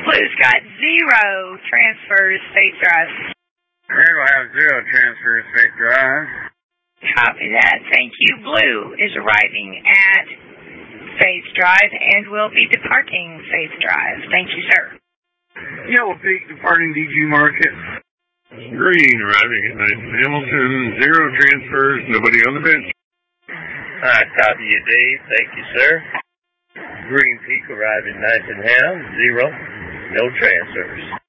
Blue's got 0 transfers, Faith Drive. Red will have 0 transfers, Faith Drive. Copy that. Thank you. Blue is arriving at Faith Drive and will be departing Faith Drive. Thank you, sir. Yellow Peak departing DG Market. Green arriving at Hamilton, 0 transfers, nobody on the bench. Copy you, Dave. Thank you, sir. Green Peak arriving Ham, 0, no transfers.